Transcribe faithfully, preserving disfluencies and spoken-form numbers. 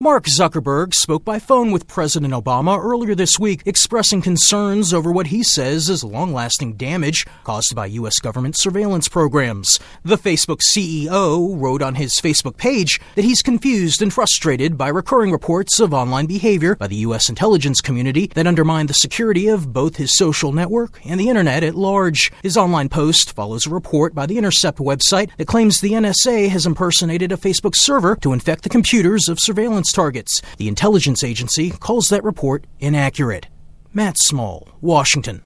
Mark Zuckerberg spoke by phone with President Obama earlier this week, expressing concerns over what he says is long-lasting damage caused by U S government surveillance programs. The Facebook C E O wrote on his Facebook page that he's confused and frustrated by recurring reports of online behavior by the U S intelligence community that undermine the security of both his social network and the internet at large. His online post follows a report by the Intercept website that claims the N S A has impersonated a Facebook server to infect the computers of surveillance targets. The intelligence agency calls that report inaccurate. Matt Small, Washington.